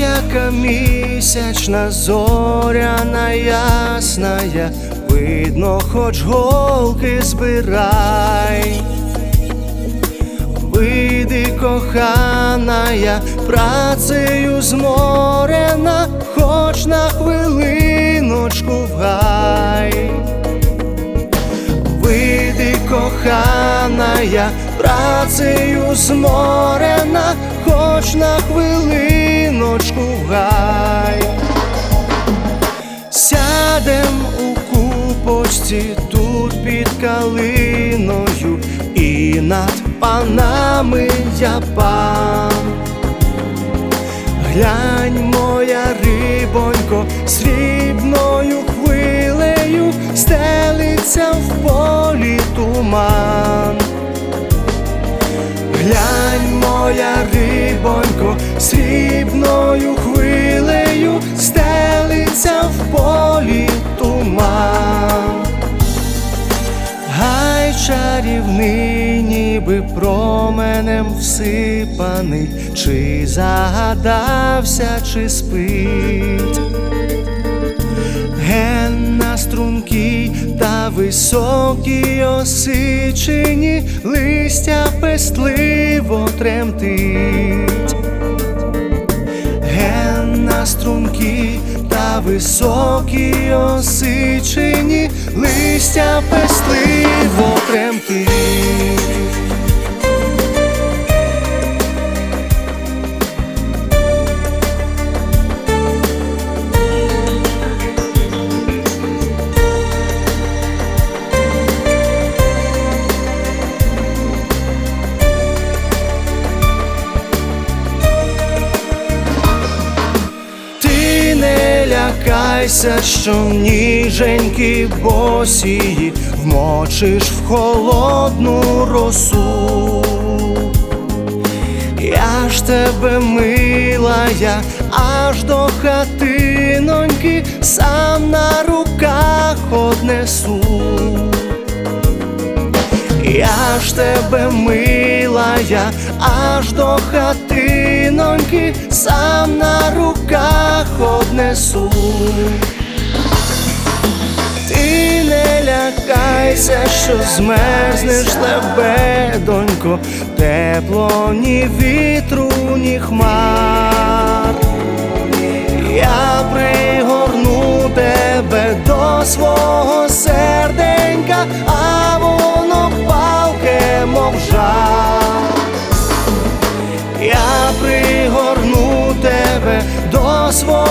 яка місячна, зоряна ясная, видно, хоч голки збирай. Вийди, коханая, працею зморена, хоч на хвилиночку в гай. Вийди, коханая, працею зморена, хоч на хвилиночку в гай. Сядем у купочці тут під калиною, і над панами я пан. Глянь, моя рибонько, срібною хвилею стелиться в полі туман. Глянь, моя рибонько, срібною хвилею стелиться в полі туман. Гай чарівний, ніби променем всипаний, чи загадався, чи спить. Ген на стрункій та високій осичині листя пестливо тремтить. Ген на стрункій та високій осичині листя пестливо тремтить. Лякайся, що ніженькі босії вмочиш в холодну росу. Я ж тебе, милая, аж до хатиноньки сам на руках однесу. Я ж тебе, милая, аж до хатиноньки сам на руках однесу. Ти не лякайся, що змерзнеш, лебедонько, тепло ні вітру, ні хмар. Я пригорну тебе до свого серденька, а воно палке, мов жар. Я пригорну тебе до свого